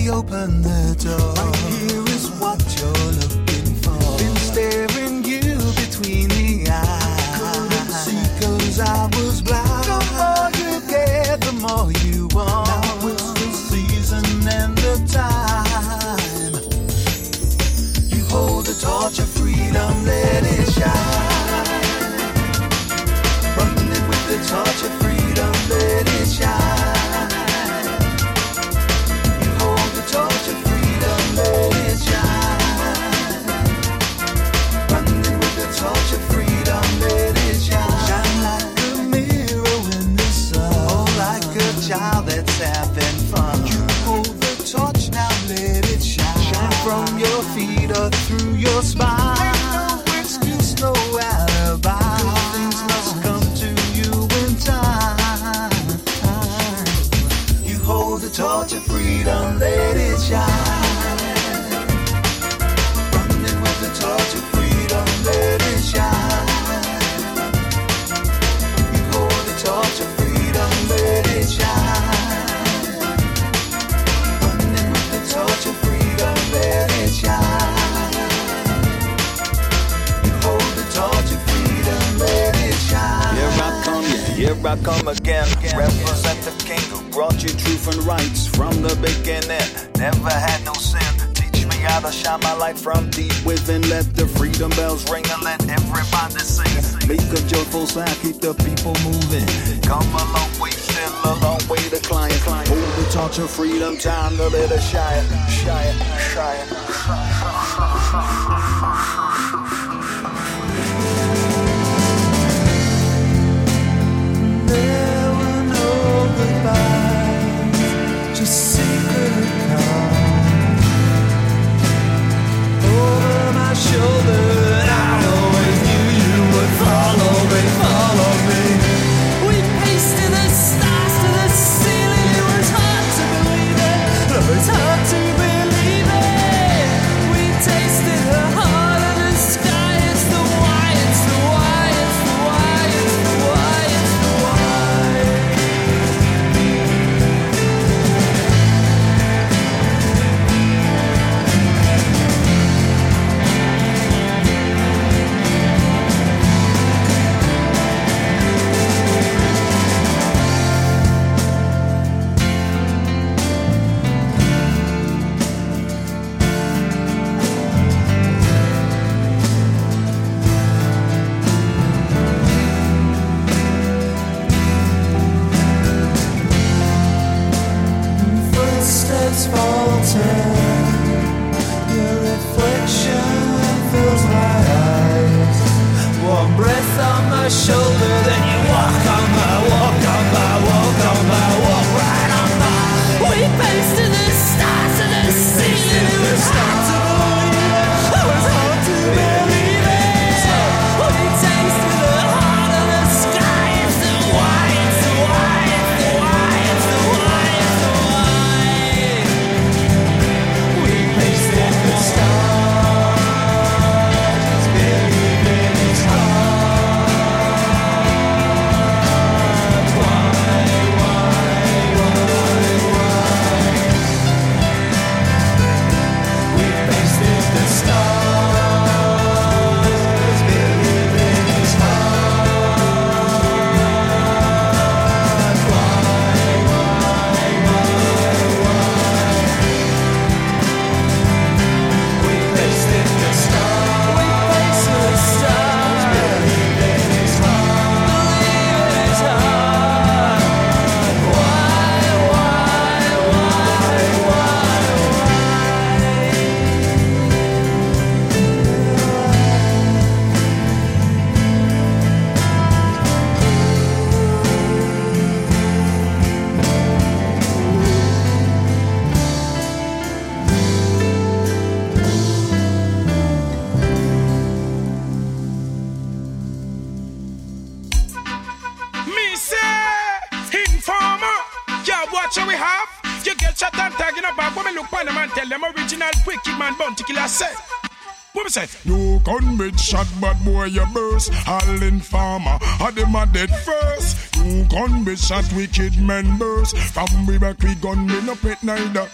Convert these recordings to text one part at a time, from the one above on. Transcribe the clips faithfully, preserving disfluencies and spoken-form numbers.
open the door. Right here is what you're looking for. Been staring you between the eyes. Couldn't see 'cause I was blind. The more you get, the more you want. Now it's the season and the time. You hold the torch of freedom, let it shine. Running with the torch of freedom, let it shine. You hold the torch of freedom, let it shine. Running with the torch of freedom, let it shine. Shine like a mirror in the sun. Oh, like a child that's having fun. You hold the torch, now let it shine. Shine from your feet or through your spine. Ain't no excuse, no alibi. Good things must come to you in time. You hold the torch of freedom, let it shine. Running with the torch of freedom, let it shine. You hold the torch of freedom, let it shine. Running with the torch of freedom, let it shine. You hold the torch of freedom, let it shine. Here I come, yeah, here I come again. Represent the king who brought you truth and rights from the beginning. Never had no sin. Teach me how to shine my light from deep within. Let the freedom bells ring and let everybody sing. Make a joyful sound, keep the people moving. Come a long way, still a long way to climb. Hold the torch of freedom, time to let it shine, shine, shine, There were no goodbyes, just secret calls over my shoulder. I always knew you would follow me, follow me. We pasted the stars to the ceiling. It was hard to believe it. It was hard to believe it. We tasted the heart of the sky. It's the why, it's the why, it's the why, it's the why, it's the why. Footsteps falter, your reflection fills my eyes. Warm breath on my shoulder, then you walk on by, walk on by, walk on by, walk right on by. We pasted the stars to the ceiling. It was hard to believe it. It was hard to believe it. We tasted the heart of the sky. It's the why, it's the why, it's the why, it's the why, it's the why. We pasted the stars, believing it's hard. Why, why, why, why? We pasted the stars, believing it's hard. Why, why, why, why? We pasted the stars. We pasted the stars. Believing it's hard. Believing it's hard. Why, why, why, why, Me say, informer, yeah, watch what we have. You get shot and tagging up, but women look on them and tell them original wicked man bounty killer say. What we say? No gun with shot, bad boy, you burst. All informer, had them a dead first. No gun with shot, wicked men burst. From we back, we gun, we no pet neither.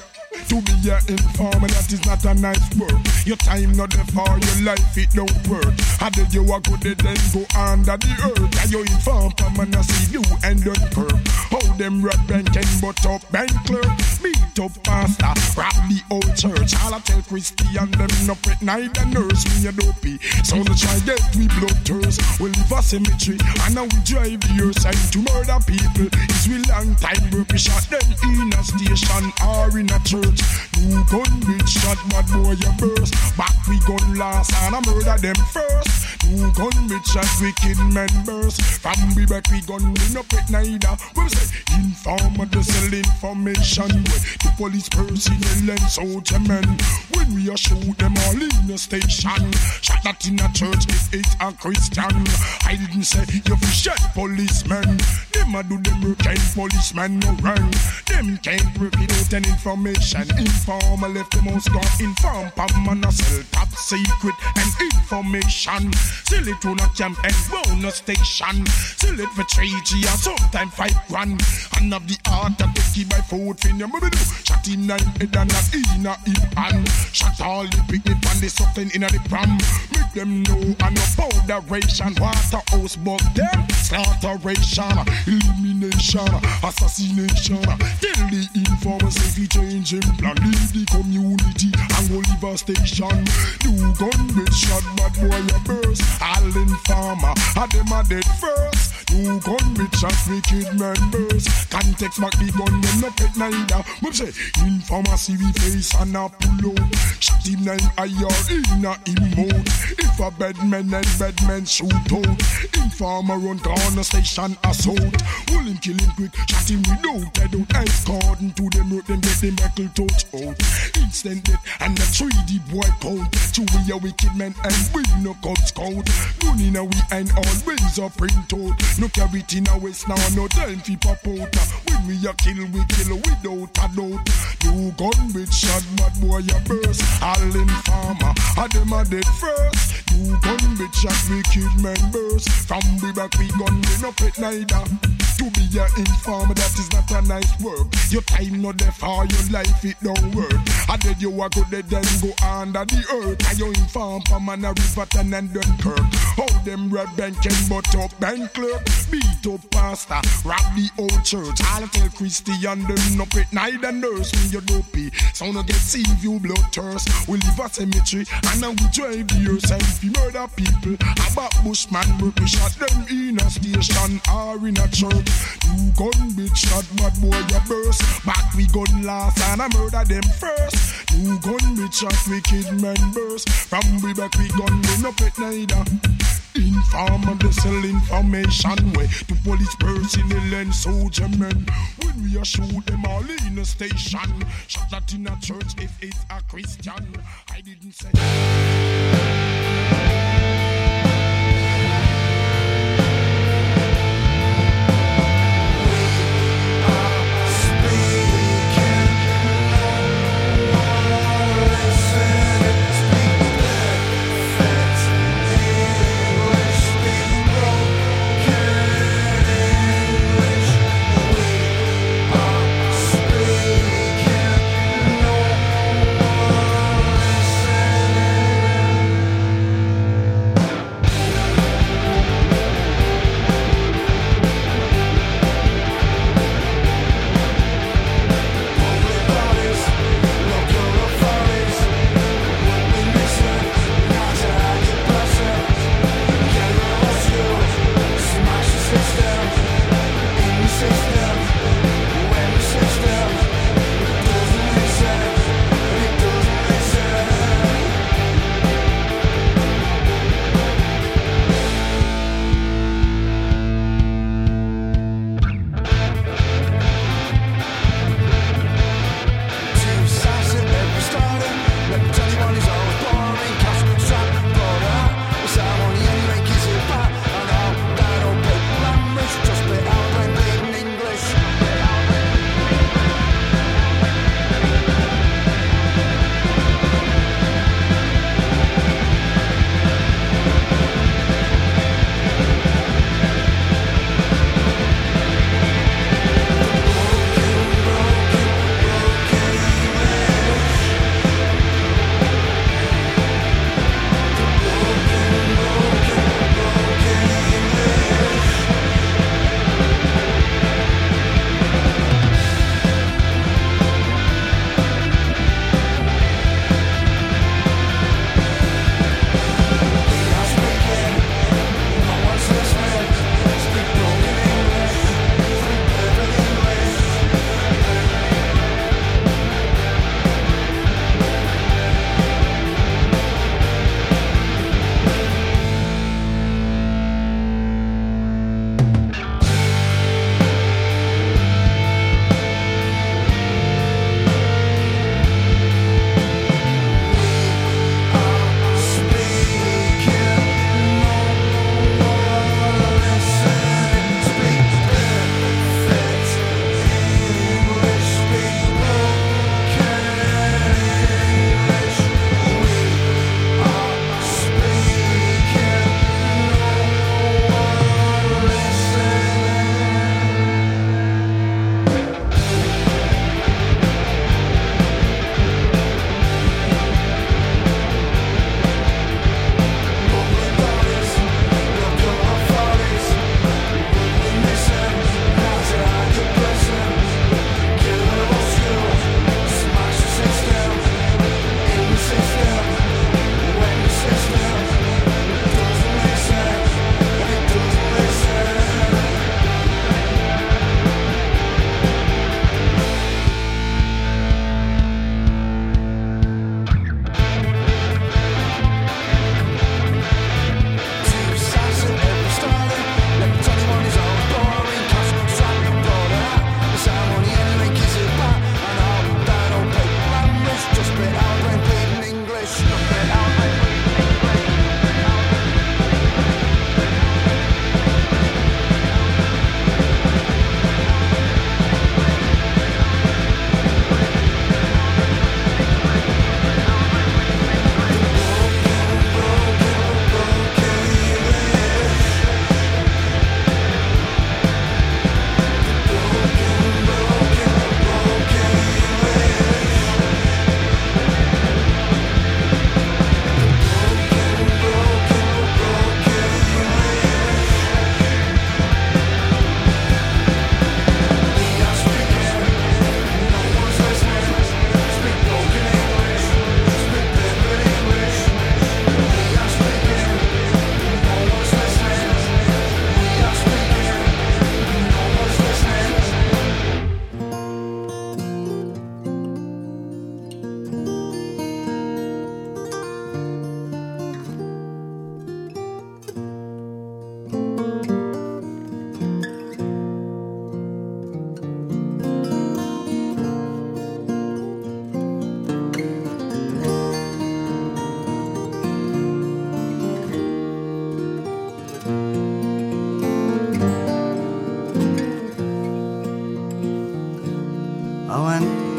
To be an informer, that is not a nice word. Your time not there for your life, it don't work. How did you walk good it then go under the earth? And you inform come and I see you and don't perk. How them red bank and butt up bank clerk. Beat up pastor, rob the old church. All I tell Christian them no pet night and nurse me a dopey. So they try get we blood thirst. We leave a cemetery and now we drive the earth side to murder people. It's we long time work we shot them in a station or in a church. New gun bitch shot mad boy a burst. Back we gun last and I murder them first. New gun bitch shot wicked members. From we back we gun we no pet neither. We say informer to sell information with the police personnel and soldier men. When we a shoot them all in the station. Shot that in a church if it's a Christian. I didn't say you fi shot policemen. Them a do them work and policemen no run. Them can't work without an information. Informer left the most gun inform Pam and a sell top secret and information. Sell it to a camp and round a station. Sell it for three G or sometime five grand. And of the art that they keep by food fin your mother do. Shot in nine head and not in a hip hand. Shot all the picnic and the something in a the pram. Make them know and no powderation. Waterhouse but them slaughteration. Elimination, assassination. Tell the informers if you change him plan. Leave the community and go leave a station. New gun bitch shot bad boy a burst. All informer, had them a dead first. New gun bitch shot wicked members. Context back the gun, them no pet neither. Mom say, informer see we face and a pull out. Shot him nine I R in a emote. If a bad man and bad man shoot out. Informer run corner station assault. Hold him, kill him quick, shot him without head out. Ice cordon to them road, them get them buckle touch out. Instant death and the three D boy count. Two we a wicked man and we no cut scout. Gun in a we and always a print out. No carry it in a waist now, no time fi pop out. When we a kill, we kill without a doubt. You gun with shot, mad boy a burst. All informer, a them a dead first. You gun with shot, wicked members. From we back we gun, we no pet neither. To be an informer, that is not a nice work. Your time not there for your life, it don't work. I did you a good dead then go under the earth. I you inform for man a Riverton and Dunkirk. How them red bank and butt up bank clerk. Beat up pastor, rob the old church. I'll tell Christian them no pet neither nurse me your dopey. So no get see you blood thirst. We leave a cemetery and now we drive the earth. And if we murder people, about bushman work we shot them in a station or in a church. You gun bitch shot bad boy a burst. Back we gun last and I murder them first. You gun bitch shot wicked members. From we back we gun we no pet neither. Informer they sell information way to police personnel and soldier men. When we a shoot them all in a station. Shot that in a church if it's a Christian. I didn't say.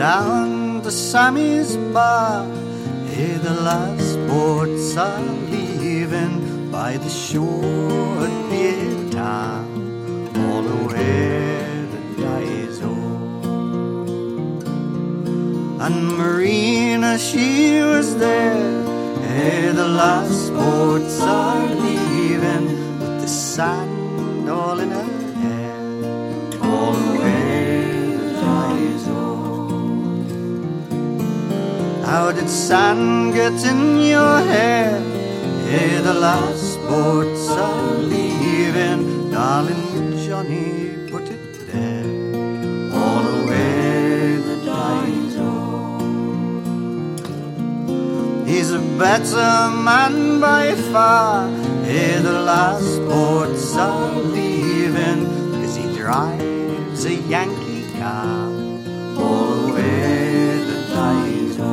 down to Sammy's bar. Hey, the last boats are leaving by the shore at Beard Town, all the way to Daiso. And Marina, she was there. Hey, the last boats are leaving with the sand all in her hair, all the way to Daiso. How did sand get in your hair? Hey, the last boats are leaving, darling Johnny, put it there, all the way to Daiso. He's a better man by far. Hey, the last boats are leaving, 'cause he drives a Yankee car, all the way to Daiso.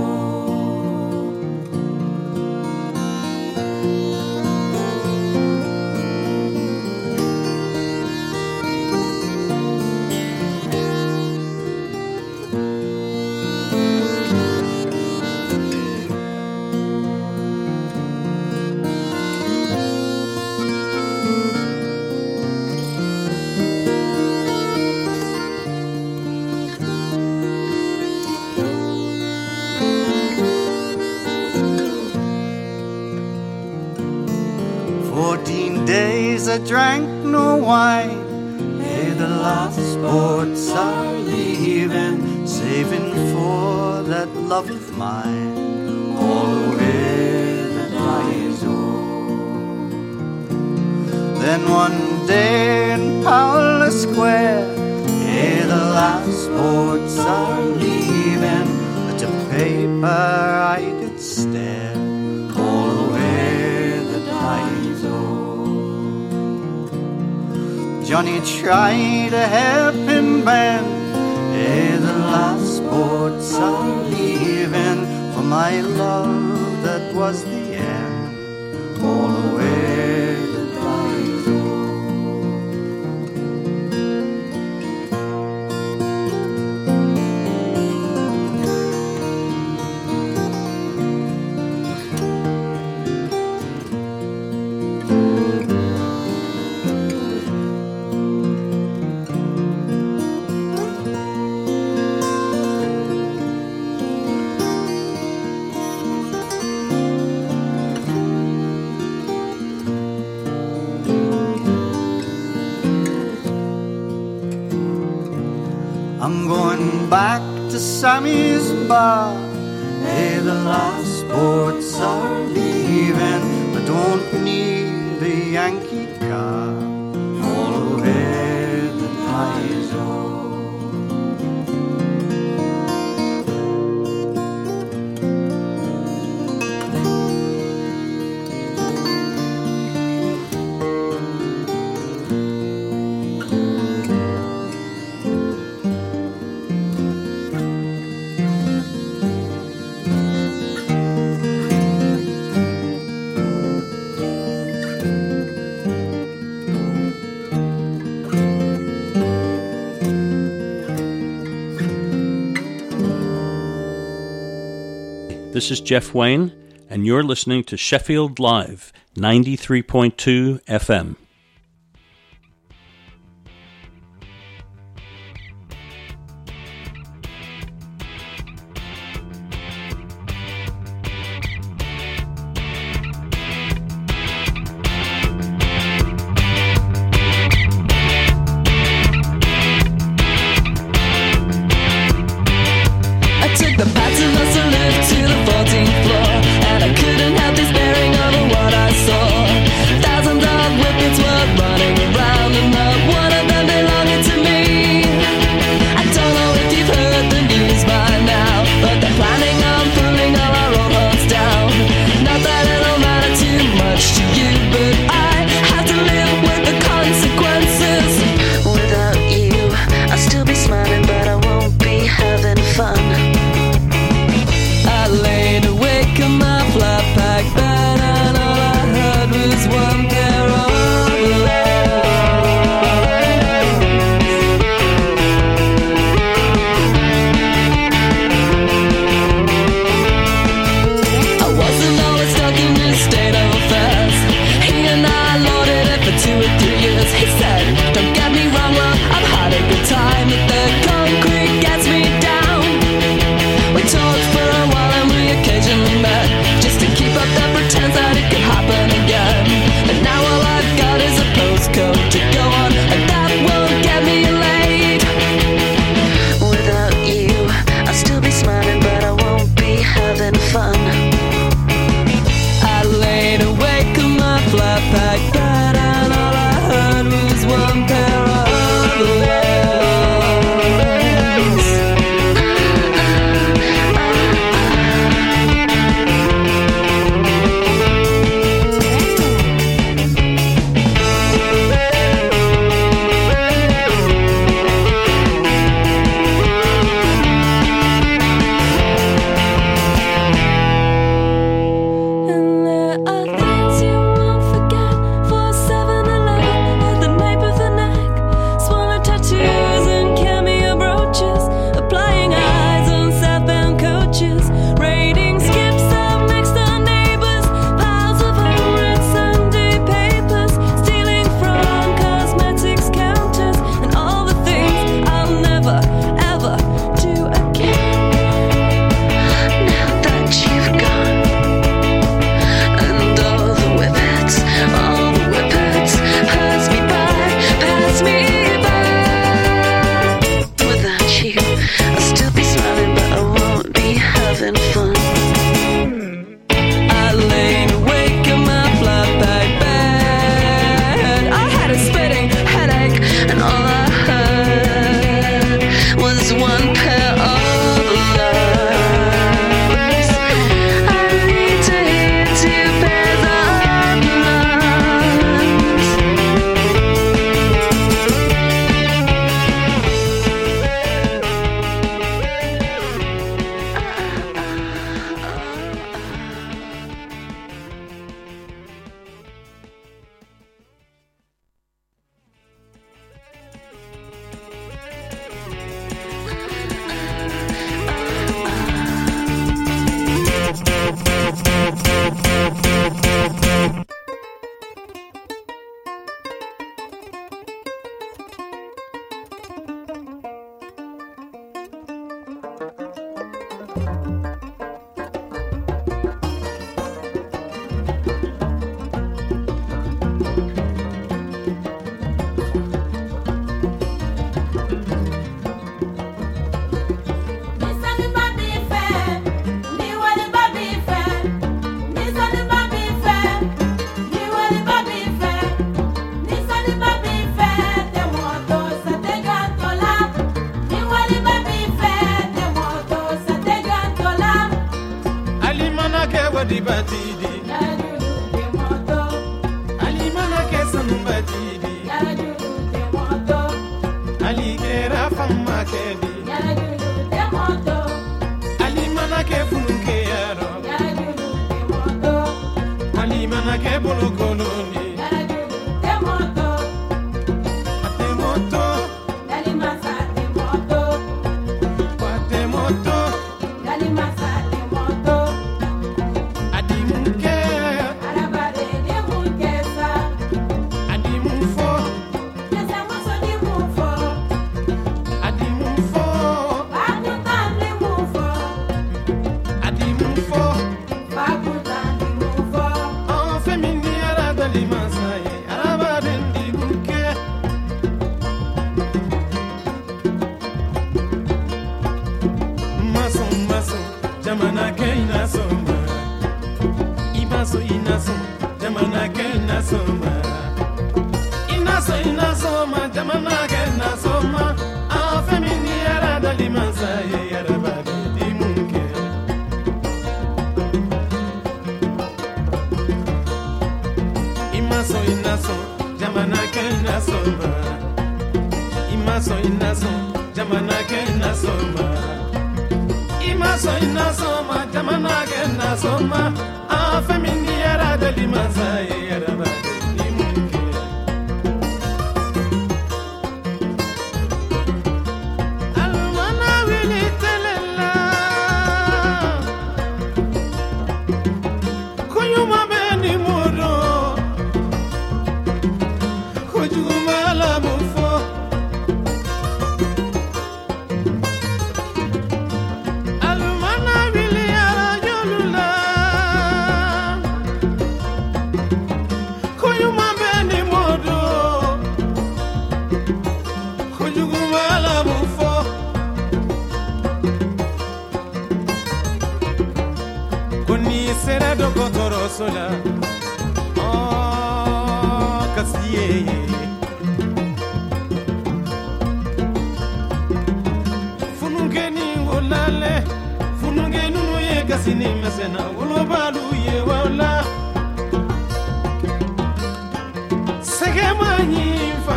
Fourteen days I drank no wine. Hey, the last boats are leaving, saving for that love of mine, all the way to Daiso. Then one day in Paula Square, hey, the last boats are leaving, at a paper I did stare, all the way to Daiso. Johnny tried a hairpin bend. Hey, the last boats are leaving for my love that was the end, all the way to Daiso. I'm going back to Sammy's bar. Hey, the last boats are leaving. I don't need a Yankee car, all the way to Daiso. This is Jeff Wayne, and you're listening to Sheffield Live, ninety-three point two F M. Floor, and I couldn't help despairing over what I saw. Thousands of whippets Di batidi Ali mana ke sanu batidi Ali kera famma ke di Ali mana ke funke yaro Ali mana ke bolo koloni Ate moto Dali masa te moto Ate moto Dali masa Jamana ke inasoma Ibaso inaso Jamana ke inasoma Inaso inasoma Jamana ke inasoma Afemini yara dali mansaye yara badi di munke Imaso inaso Jamana ke inasoma Imaso inaso Jamana ke inasoma Imaso inasoma jamana ke nasoma afemini yara dali masaye yara badi munke Alwana wili telela Kuyuma beni mudo Kujuma la mufo Sera do kotoro sola Oh, kasiye Fununge ni wolale Fununge nunu ye kasini mesena Ulobalu ye wala Sege manyifa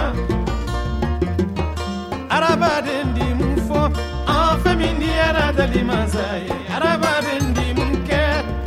Araba dendi mufo Afemindi ara dali mazaye Araba dendi munke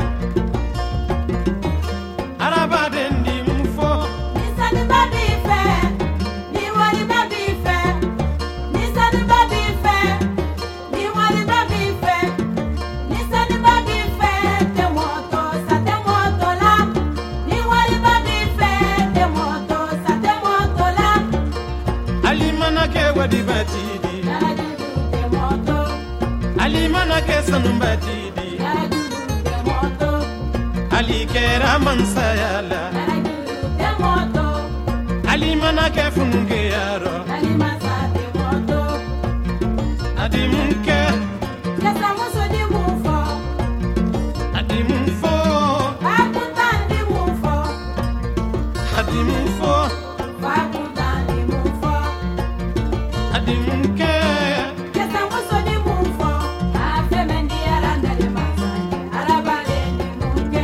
Arabadendi mufo Nisani babi fe Ni wali babi fe Nisani babi fe Ni wali babi fe Nisani babi fe Te moto sa te moto la Ni wali babi fe Te moto sa te moto la Alimana ke wadi batidi Te moto Alimana ke sanu batidi Te moto Ali kera mansayala Te moto Alimana ke fununge yaro Dali masa te moto Adi munke Kesa muso di mufo Adi munfo Fakutan di mufo Adi munfo Fakutan di mufo Adi munke Kesa muso di mufo Afemendi aranda di masa Arabale di munke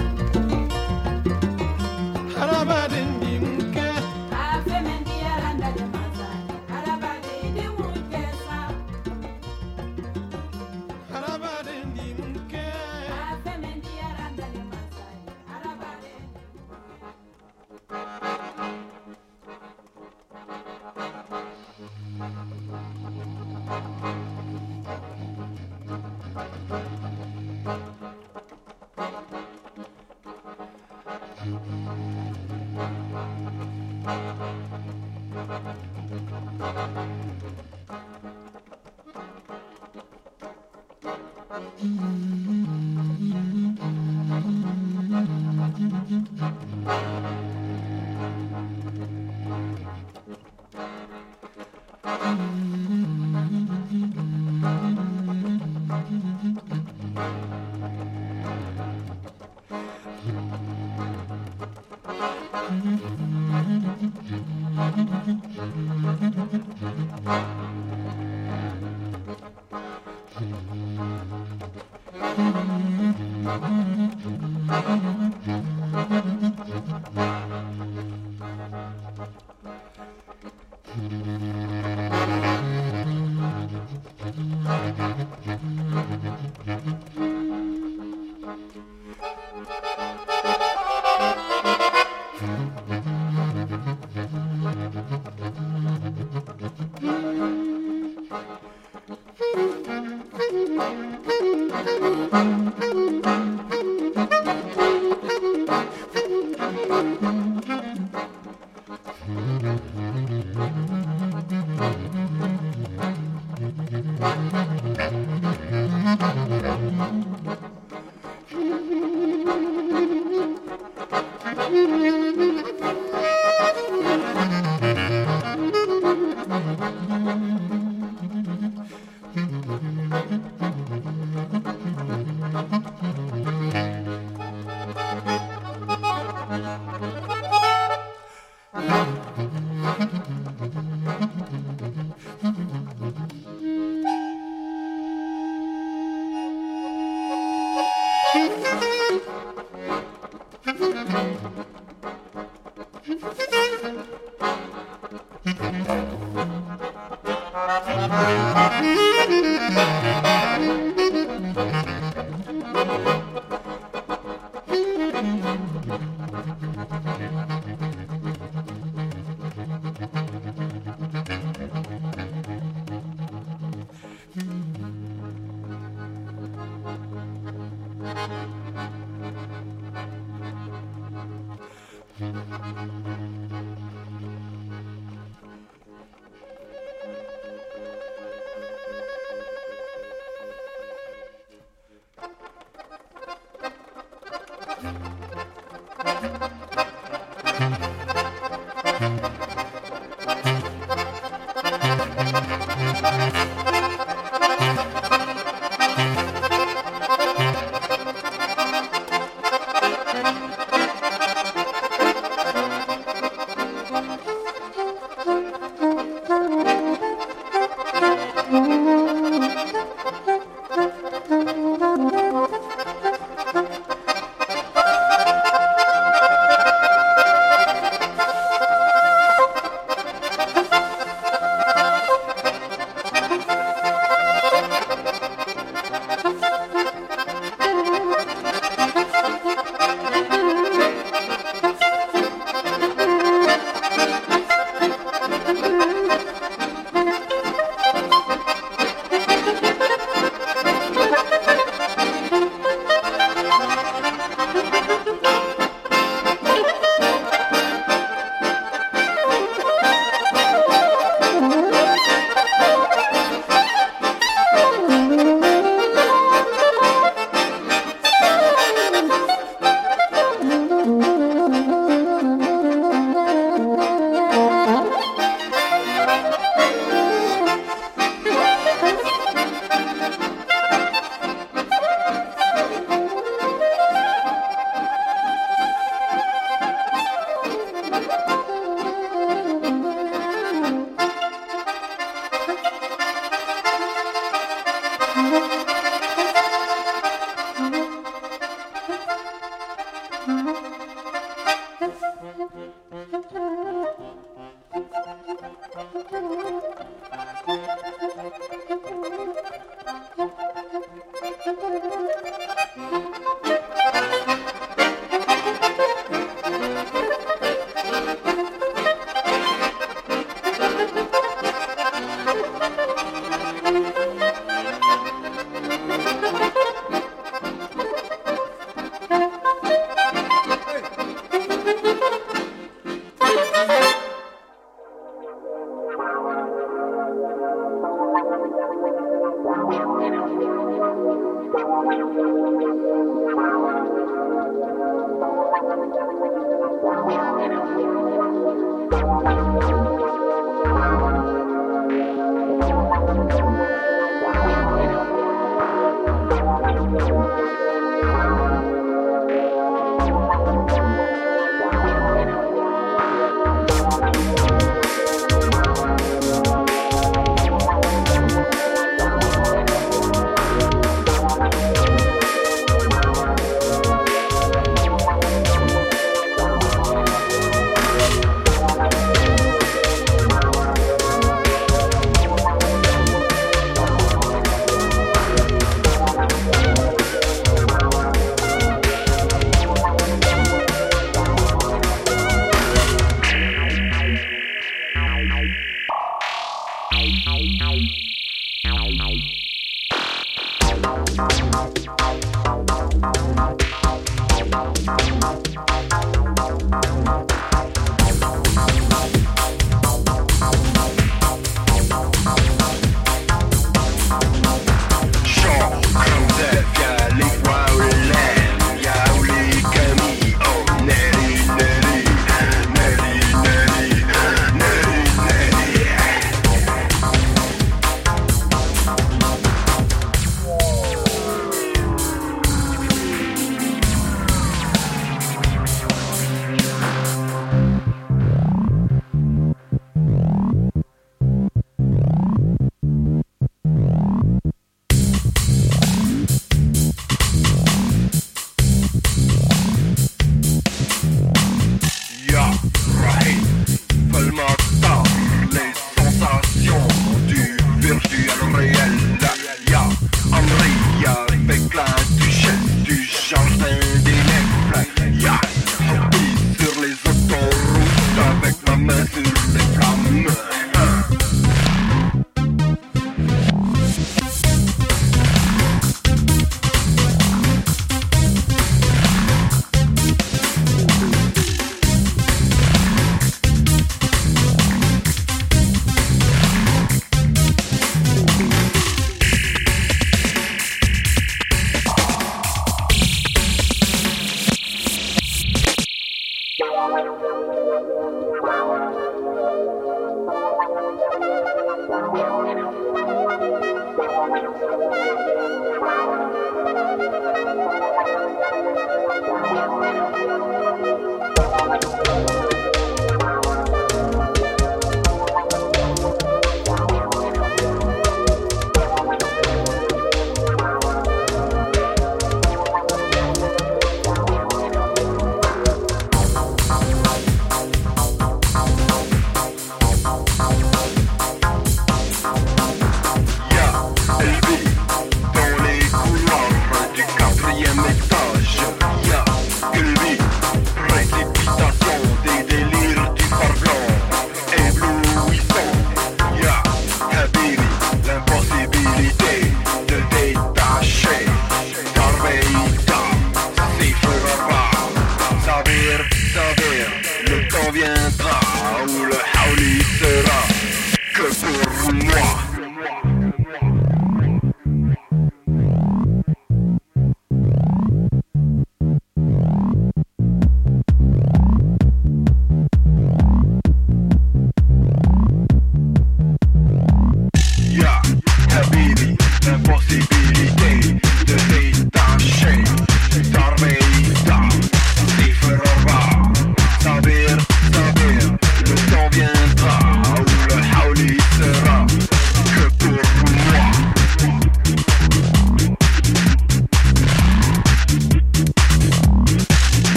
Arabadendi munke Afemendi aranda di masa Arabale di munke sa Arabadendi munke Afemendi aranda di masa Arabale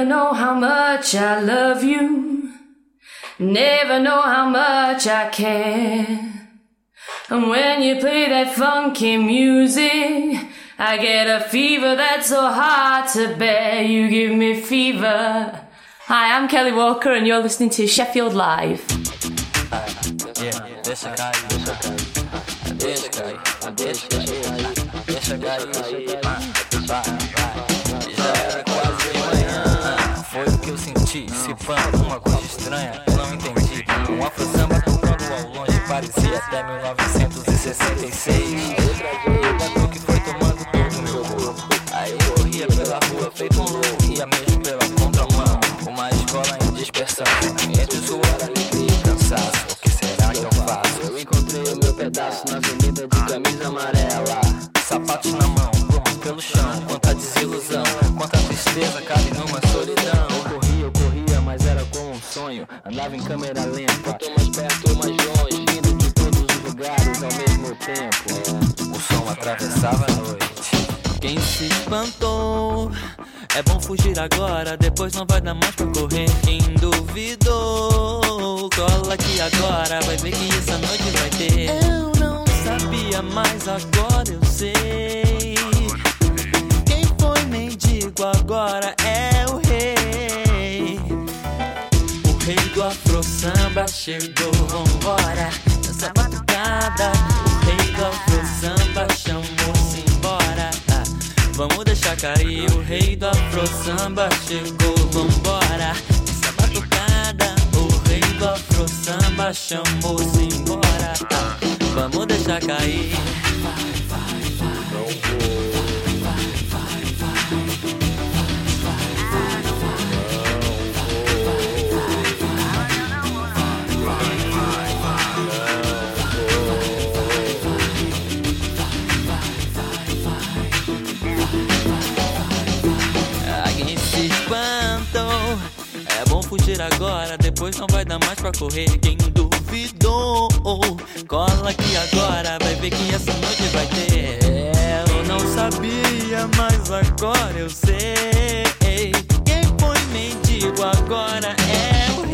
know how much I love you, never know how much I care. And when you play that funky music, I get a fever that's so hard to bear. You give me fever. Hi, I'm Kelly Walker and you're listening to Sheffield Live. Uh, yeah, deixa cair, deixa cair, deixa cair, deixa cair, deixa cair, vai, vai, já era quase de manhã. Foi o que eu senti, se pã, uma coisa estranha, eu não entendi. Um afro-samba tocando ao longe, parecia até mil novecentos e sessenta e seis. E o batuque foi tomando todo o meu corpo. Aí eu corria pela rua feito um louco, ia mesmo pela contramão. Uma escola em dispersão, entre suor, alegria e cansaço. O que será que eu faço? Eu encontrei o meu pedaço na avenida de camisa amarela. Sapatos na mão, corro pelo chão. Quanta desilusão, quanta tristeza cabe numa solidão. Eu corria, eu corria, mas era como um sonho. Andava em câmera lenta, quanto mais perto ou mais longe, vindo de todos os lugares ao mesmo tempo. O som atravessava a noite. Quem se espantou? É bom fugir agora, depois não vai dar mais pra correr. Quem duvidou, cola aqui agora, vai ver que essa noite vai ter. Eu não sabia, mas agora eu sei. Quem foi mendigo agora é o rei. O rei do afro-samba chegou, vambora, nessa batucada. O rei do afro-samba chamou-se embora. Vamos deixar cair, o rei do afro-samba chegou, vambora, essa batucada. O rei do afro-samba chamou-se embora. Vamos deixar cair. Vai, vai, vai, não vou. Vai, vai, vai, fugir agora, depois não vai dar mais pra correr. Quem duvidou, cola aqui agora, vai ver que essa noite vai ter. Eu não sabia, mas agora eu sei. Quem foi mendigo agora é o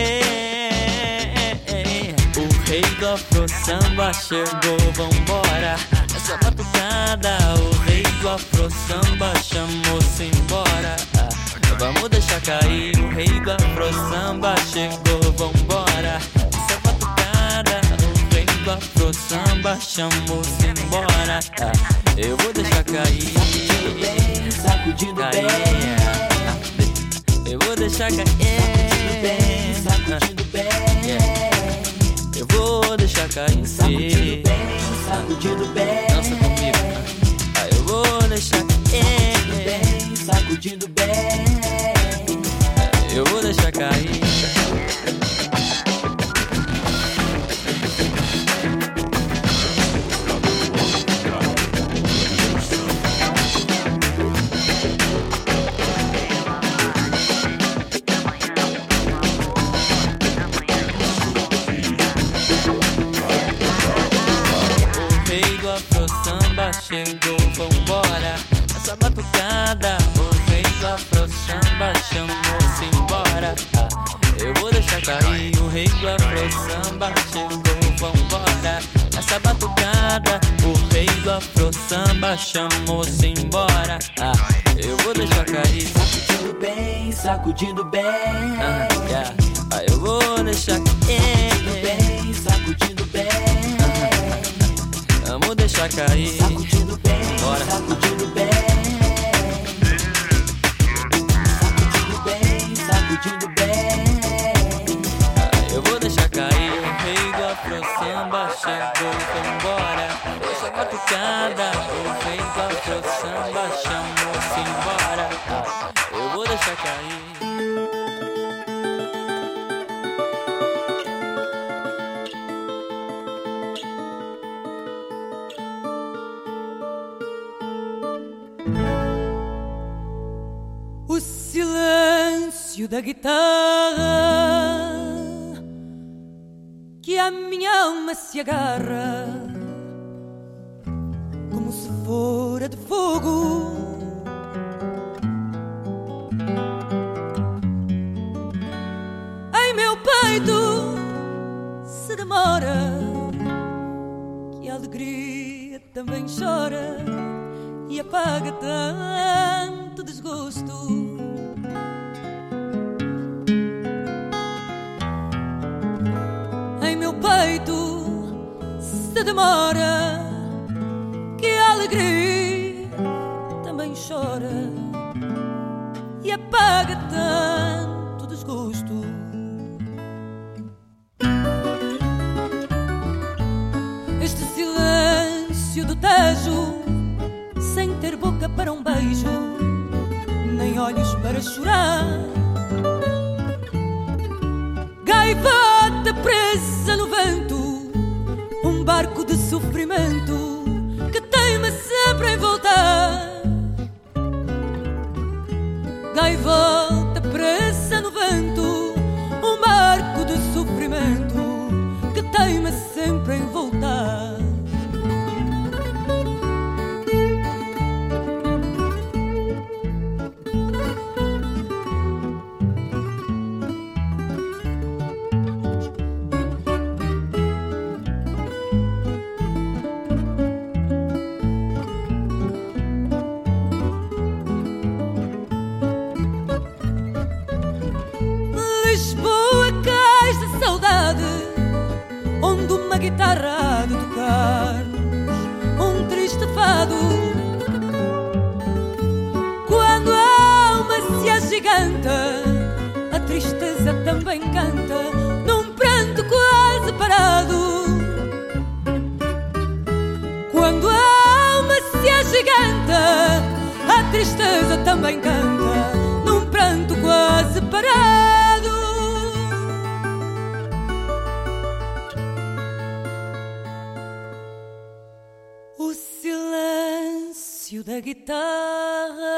rei. O rei do afro-samba chegou, vambora, essa batucada. O rei do afro-samba chamou-se embora. Vamos deixar cair, o rei do afro-samba chegou, vambora, essa batucada. O rei do afro-samba chamou-se embora. Eu vou deixar cair, sacudindo bem, eu vou deixar cair, sacudindo bem, eu vou deixar cair, sacudindo bem, sacudindo bem, dança comigo. Eu vou deixar cair, sacudindo bem, eu vou deixar cair. O rei do afro-samba chegou, vambora, essa batucada. O rei do afro-samba chamou-se embora. Eu vou deixar cair, o rei do afro-samba chegou, vambora, essa batucada. O rei do afro-samba chamou-se embora. Eu vou deixar cair, sacudindo bem, sacudindo bem. Ah, yeah. ah, eu vou deixar cair, bem, sacudindo bem. Ah, vamos deixar cair, sacudindo bem, bora. Sacudindo bem. Sacudindo bem, eu vou deixar cair. O rei do afro-samba chegou, vambora, essa batucada. O rei do afro-samba chamou-se embora. Eu vou deixar cair. O silêncio da guitarra que a minha alma se agarra como se fora de fogo. Em meu peito se demora, que a alegria também chora e apaga tanto desgosto. Em meu peito se demora, que a alegria também chora e apaga tanto desgosto. Este silêncio do Tejo, sem ter boca para um beijo, nem olhos para chorar. Gaivota presa no vento, um barco de sofrimento que teima sempre em voltar. Gaivota presa no vento, um barco de sofrimento que teima sempre em voltar. Onde uma guitarra há de tocar um triste fado. Quando a alma se agiganta, a tristeza também canta num pranto quase parado. Quando a alma se agiganta, a tristeza também canta num pranto quase parado. Da guitarra.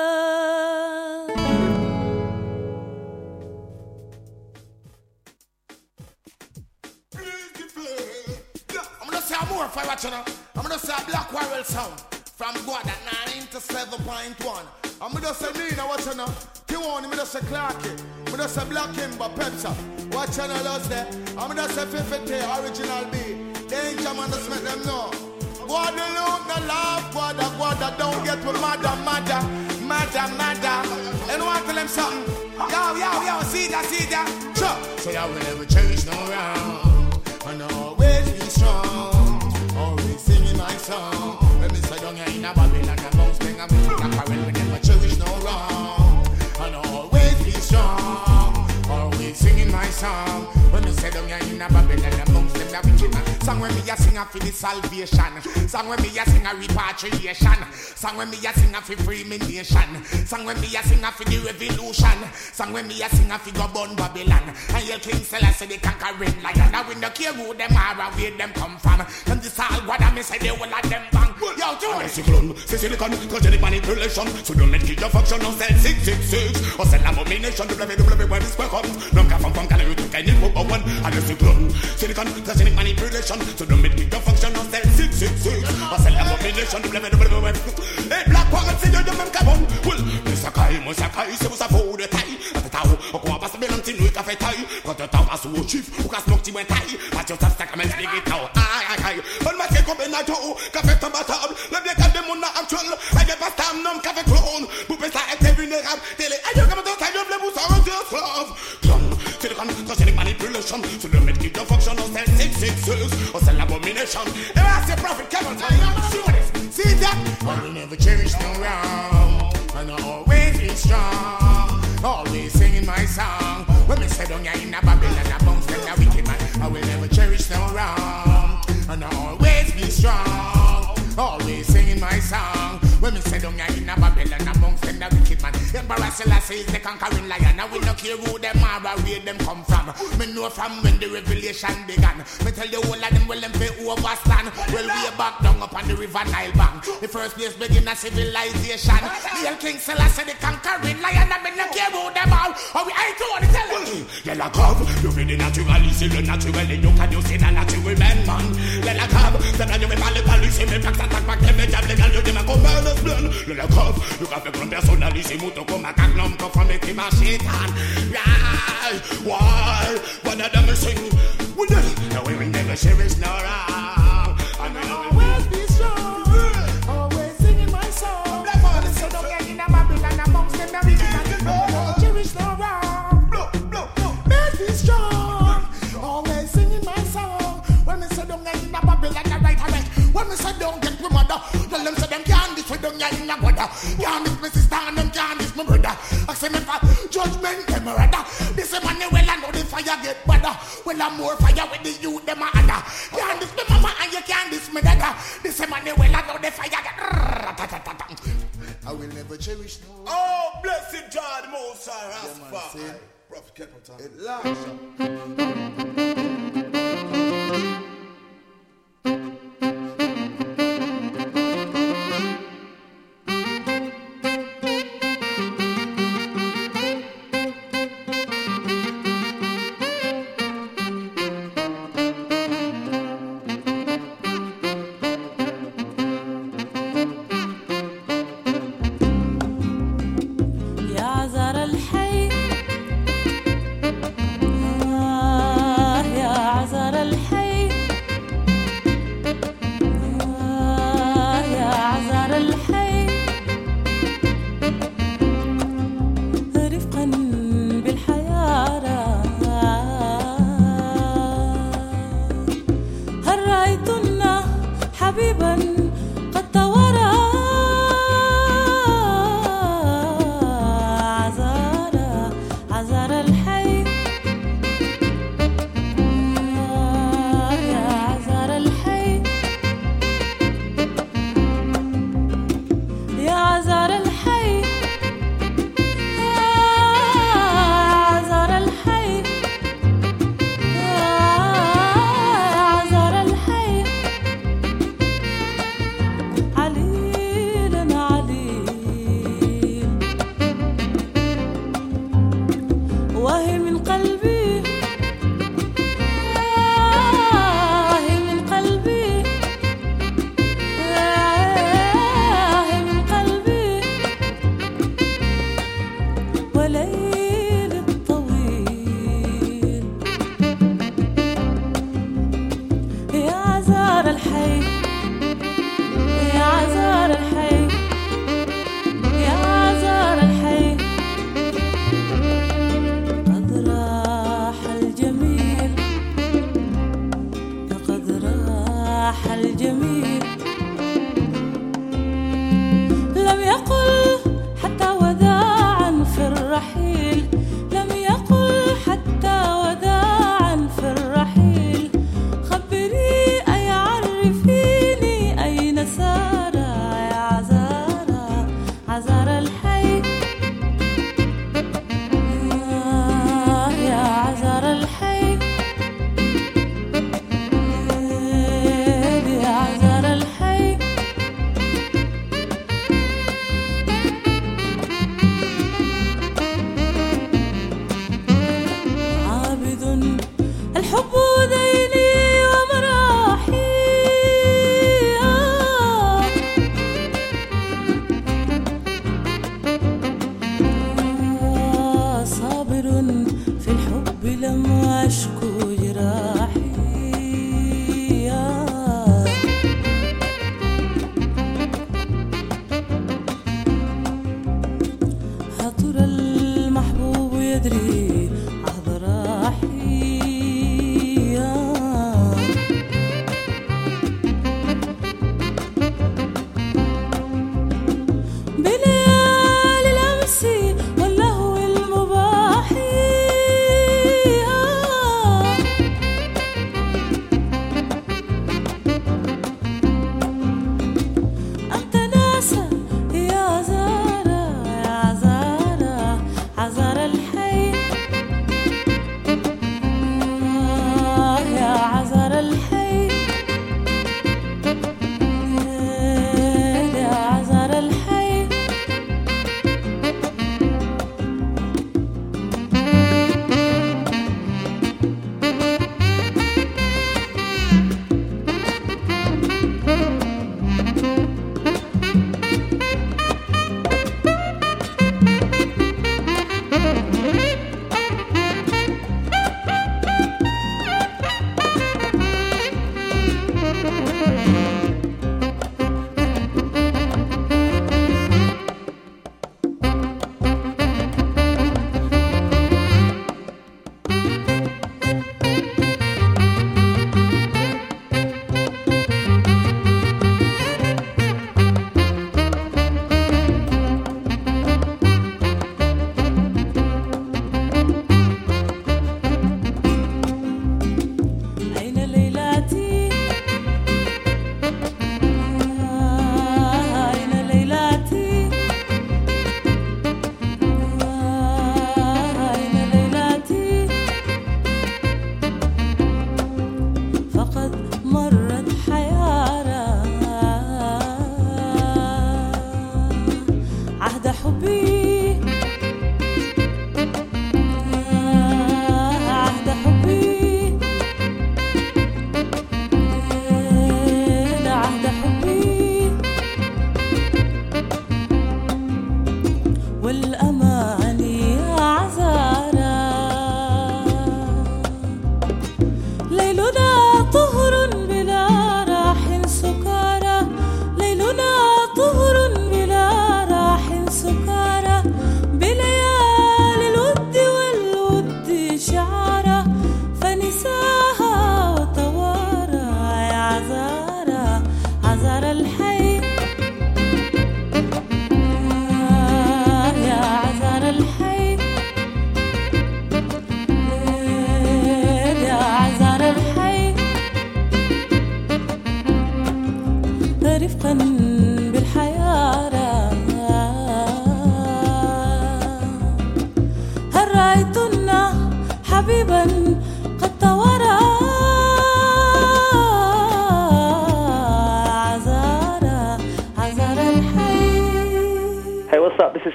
I'm gonna say more for what you know. I'm gonna say Black Warrior sound from God at nine to seven point one. I'm gonna say Nina, what you know. Tiwani, I'm gonna say Clarky. I'm gonna say Black Kimber, Pepsi. What you know, those there. I'm gonna say fifty original B. Danger man, just make them know. Guadalupe, the love, Guada, Guada, don't get with mother, mother, mother, mother. Anyone tell them something? Yo, yo, yo, see that, see that. Sure. So I will never change no round, and I'll always be strong, always singing my song. When me say down here in a Babylon, I bounce, bang, I'm making a quarrel, we never change no round, and I'll always be strong, always singing my song. When me say down here in a Babylon, I bounce, them that wicked man. Song when me a sing a for the salvation. Song when me a sing a repatriation. Song when me a sing a for free me nation. Song when me a sing a for the revolution. Song when me a sing a for go burn Babylon. And your King Selassie the conquering lion. Now we no care who them are or where them come from. And this all what I me say they will let them bang. Yo, do it. Cyclone, c'est silicon, cogenic manipulation. So don't let kill your function on cell six six six. Or cell abomination, W W where this welcome. Don't come from calorie to kind of one. And the cyclone, silicon, cogenic manipulation. So don't make it your function on cell six six six. Or cell abomination, W W where. Hey, black woman, say you're your carbon. Well, Musakai, Musakai, c'est vous ça vaut de taille. À ta tao, au quoi passe bien un petit nuit café taille. Quand tu t'en passes au chiffre, ou casse mon petit moins taille. Pas tu t'as comme un petit guitare. Aïe, aïe, aïe. On m'a fait comme un ato, café tombatable. Le bien calme de mon actuel. Aïe, pas tam nom café clone. Vous pensez être vulnérable. Télé, aïe, comme un taille, le vous en dire slave. Clone, c'est le cogenic manipulation. So don't make it your function on cell six six six. Or cell abomination. And I say prophet, come on, tell you, I'm sure this. See that? I will never change no round. And I always be strong. Always singing my song. When me say down here in a Babylon, I bounce them a wicked man. I will never cherish no wrong. And I always be strong. Always singing my song. When me say down here in a Babylon, I bounce them a wicked man. Emperor Selassie is the conquering lion. I will not care who them are or where them come from. Me know from when the revelation began. Me tell the whole of them well them pay overstand. Well we back down up on the river Nile bank. The first place begin a civilization. The King Selassie the conquering lion. I me not care who them are. Or we ain't to what tell them. Let la cave, you feel the naturalisé, le naturel et you can you see the natural man man. Let la cave, c'est là you me parle pas lui c'est mes packs attaque pas que les médias légal you dis ma commande pleine. Let la cave, you can faire personnaliser mouton. no come a cock numb for make him a shaitan. Right, why? One of them sing, we never, we will never cherish no wrong. And we always be strong, always singing my song. So don't get in a Babylon amongst them, we never cherish no wrong. Always be strong, always singing my song. When me say don't get in a Babylon, I right, I right. When me say don't get with mother, tell them say them can't this, we don't get in a brother. Can't this, me sister, and them can't this, my brother. I say me for judgment, them rather. This is money well, I know the fire get better. Well, I'm more fire with the youth, them a other. Can't this me mama, and you can't this me dada. This is money well, I know the fire get. I will never cherish no. Oh, blessed God, Most High, Rastafari. Prophet Keppleton. Elijah.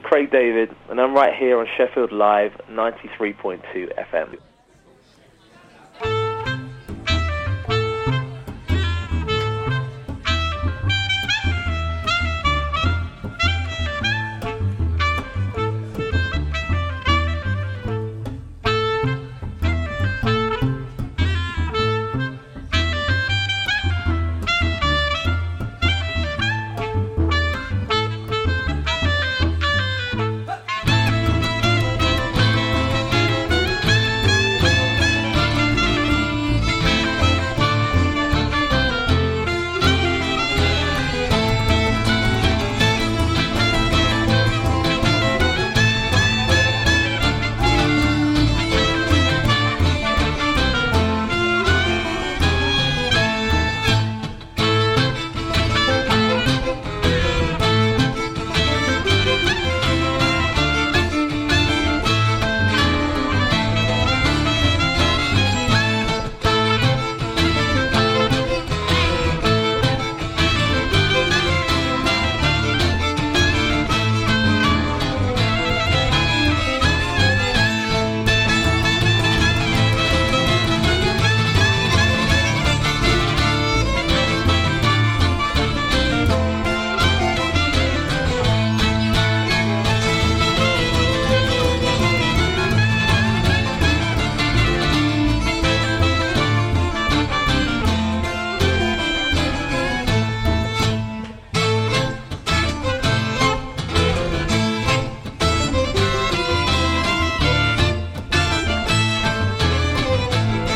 Craig David, and I'm right here on Sheffield Live ninety-three point two F M.